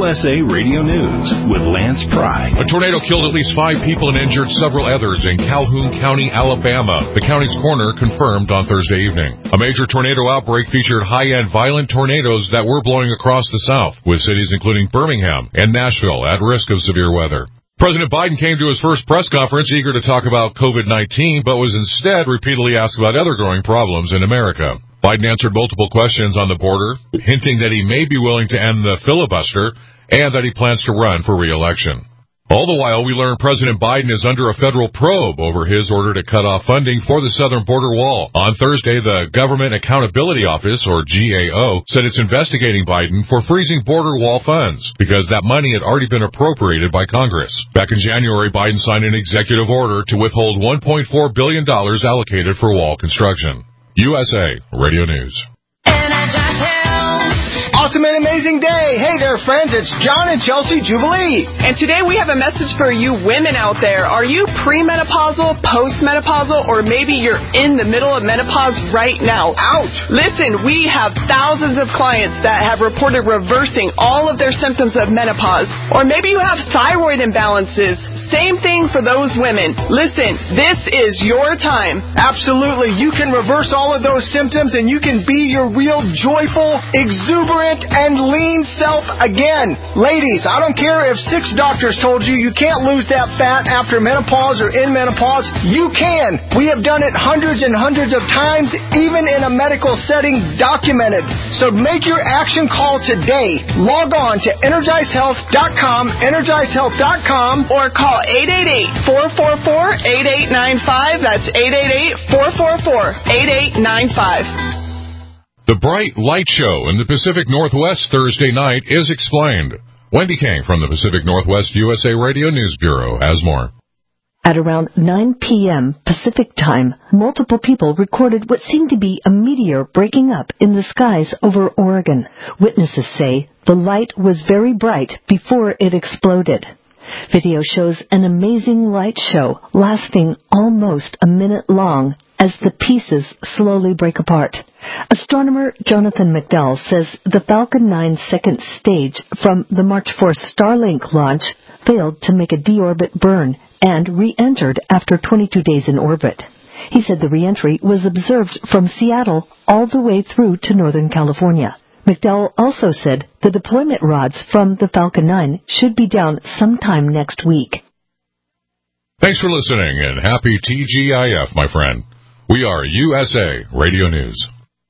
USA Radio News with Lance Pry. A tornado killed at least 5 people and injured several others in Calhoun County, Alabama. The county's coroner confirmed on Thursday evening. A major tornado outbreak featured high-end violent tornadoes that were blowing across the South, with cities including Birmingham and Nashville at risk of severe weather. President Biden came to his first press conference eager to talk about COVID-19, but was instead repeatedly asked about other growing problems in America. Biden answered multiple questions on the border, hinting that he may be willing to end the filibuster and that he plans to run for re-election. All the while, we learn President Biden is under a federal probe over his order to cut off funding for the southern border wall. On Thursday, the Government Accountability Office, or GAO, said it's investigating Biden for freezing border wall funds because that money had already been appropriated by Congress. Back in January, Biden signed an executive order to withhold $1.4 billion allocated for wall construction. USA Radio News. Awesome and amazing day. Hey there, friends. It's John and Chelsea Jubilee. And today we have a message for you women out there. Are you premenopausal, postmenopausal, or maybe you're in the middle of menopause right now? Ouch. Listen, we have thousands of clients that have reported reversing all of their symptoms of menopause. Or maybe you have thyroid imbalances. Same thing for those women. Listen, this is your time. Absolutely. You can reverse all of those symptoms and you can be your real joyful, exuberant, and lean self again. Ladies, I don't care if 6 doctors told you you can't lose that fat after menopause or in menopause. You can. We have done it hundreds and hundreds of times, even in a medical setting, documented. So make your action call today. Log on to EnergizeHealth.com, EnergizeHealth.com, or call 888-444-8895. That's 888-444-8895. The Bright Light Show in the Pacific Northwest Thursday night is explained. Wendy King from the Pacific Northwest USA Radio News Bureau has more. At around 9 p.m. Pacific time, multiple people recorded what seemed to be a meteor breaking up in the skies over Oregon. Witnesses say the light was very bright before it exploded. Video shows an amazing light show lasting almost a minute long as the pieces slowly break apart. Astronomer Jonathan McDowell says the Falcon 9's second stage from the March 4th Starlink launch failed to make a deorbit burn and re-entered after 22 days in orbit. He said the re-entry was observed from Seattle all the way through to Northern California. McDowell also said the deployment rods from the Falcon 9 should be down sometime next week. Thanks for listening, and happy TGIF, my friend. We are USA Radio News.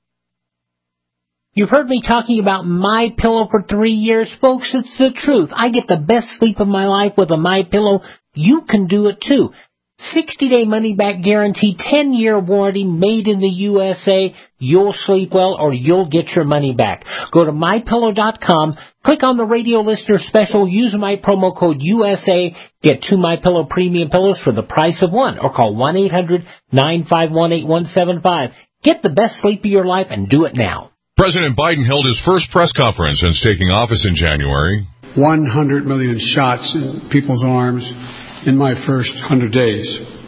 You've heard me talking about MyPillow for 3 years, folks. It's the truth. I get the best sleep of my life with a MyPillow. You can do it too. 60-day money-back guarantee, 10-year warranty, made in the USA. You'll sleep well or you'll get your money back. Go to MyPillow.com, click on the radio listener special, use my promo code USA, get 2 MyPillow premium pillows for the price of one, or call 1-800-951-8175. Get the best sleep of your life and do it now. President Biden held his first press conference since taking office in January. 100 million shots in people's arms in my first 100 days.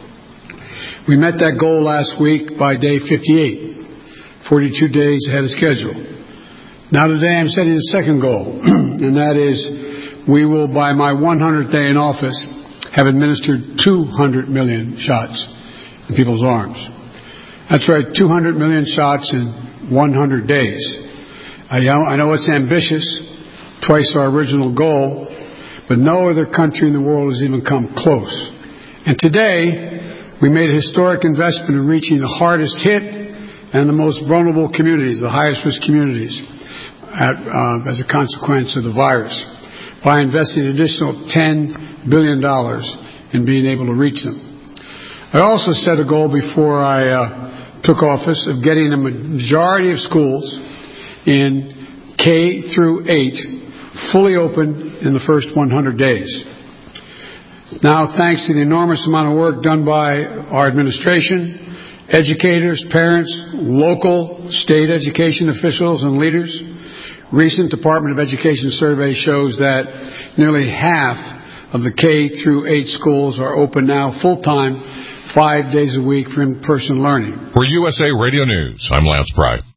We met that goal last week by day 58, 42 days ahead of schedule. Now today I'm setting the second goal, and that is we will, by my 100th day in office, have administered 200 million shots in people's arms. That's right, 200 million shots in 100 days. I know it's ambitious, twice our original goal, but no other country in the world has even come close. And today, we made a historic investment in reaching the hardest hit and the most vulnerable communities, the highest risk communities, as a consequence of the virus, by investing an additional $10 billion in being able to reach them. I also set a goal before I took office of getting a majority of schools in K through 8 fully open in the first 100 days. Now, thanks to the enormous amount of work done by our administration, educators, parents, local, state education officials, and leaders, recent Department of Education survey shows that nearly half of the K through 8 schools are open now full-time, 5 days a week for in-person learning. For USA Radio News, I'm Lance Pry.